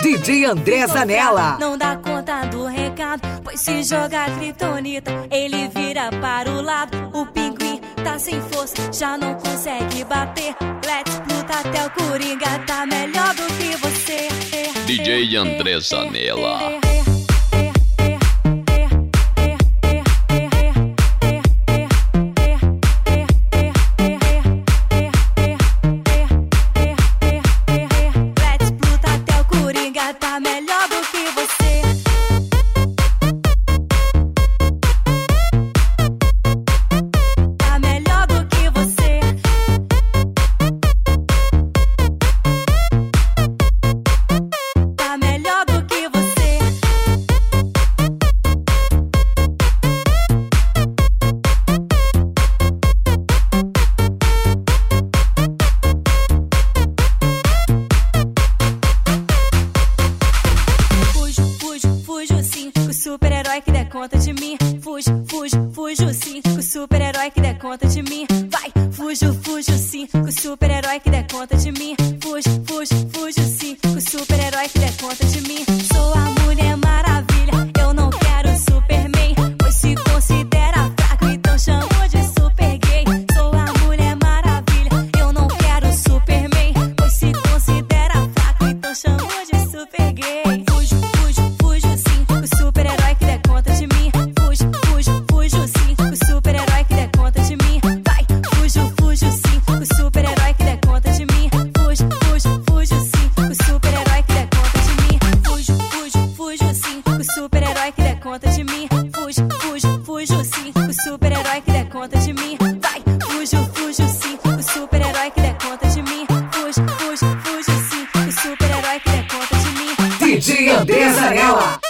DJ André Zanella. Não dá conta do recado, pois se jogar kryptonita, ele vira para o lado. O pinguim tá sem força, já não consegue bater. Let's Pluta até o Coringa tá melhor do que você. DJ André Zanella. Tá melhor do que você. Tá melhor do que você. Tá melhor do que você. Fujo sim, com o super-herói que der conta de mim. Fujo sim, com o super-herói que der conta de mim. Vai, fujo sim, com o super-herói que der conta de mim. Fujo sim, com o super-herói que der conta de mim. Sou a Mulher Maravilha, eu não quero Superman, pois se considera fraco, então chamo de super gay. Sou a Mulher Maravilha, eu não quero Superman, pois se considera fraco, então chamo de super gay. Fujo sim, com o super-herói que der conta de mim. Fujo sim, com o super-herói que der conta de mim. Vai, fujo sim, com o super-herói que der conta de mim. Fujo sim, com o super-herói que der conta de mim. Fujo sim, com o super-herói que der conta de mim. Fujo sim, com o super-herói que der conta de mim. Vai, fujo sim, com o super-herói que der conta de mim. Fujo sim, com o super-herói que der conta de mim. DJ André Zanella.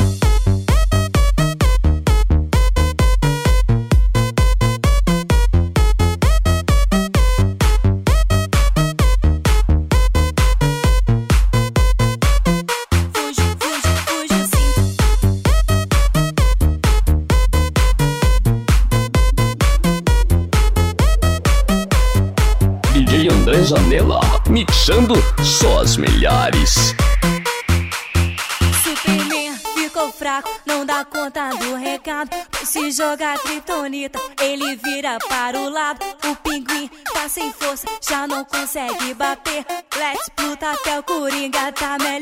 Fujo sim. DJ André Zanella, mixando só as melhores. Superman ficou fraco, não dá conta do recado, pois se jogar kryptonita, ele vira para o lado. O pinguim tá sem força, já não consegue bater. Let's Pluta até o Coringa tá melhor.